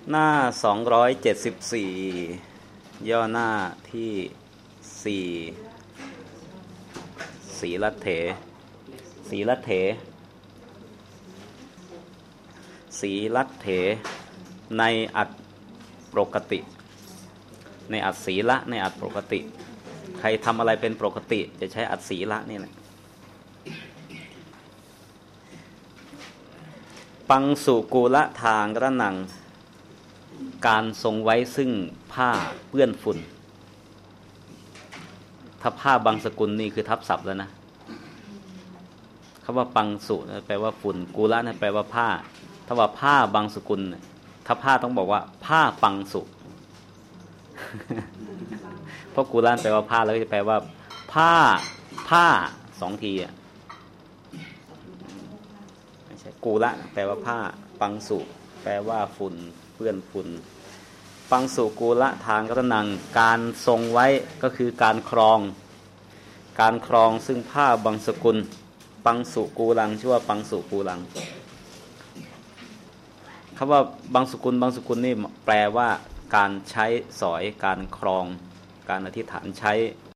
หน้า274ย่อหน้าที่4สีลัตเถสีลัตเถสีลัตเถในอัตปกติในอัตสีละในอัตปกติใครทำอะไรเป็นปกติจะใช้อัตสีละนี่แหละปังสุกูละทางกระนังการทรงไว้ซึ่งผ้าเปื้อนฝุ่นถ้าผ้าบางสกุลนี่คือทับศัพท์แล้วนะคำว่าปังสุแปลว่าฝุ่นกูละนั่นแปลว่าผ้าถ้าว่าผ้าบางสกุลถ้าผ้าต้องบอกว่าผ้าปังสุ เพราะกูละแปลว่าผ้าแล้วก็จะแปลว่าผ้าสองทีไม่ใช่กูละแปลว่าผ้าปังสุแปลว่าฝุ่นเปื้อนฝุ่นปังสุกูละทางกระนังการทรงไว้ก็คือการครองซึ่งผ้าบางสกุลปังสุกูลังชื่อว่าปังสุกูลังคำว่าบางสกุลนี่แปลว่าการใช้สอยการครองการอธิษฐานใช้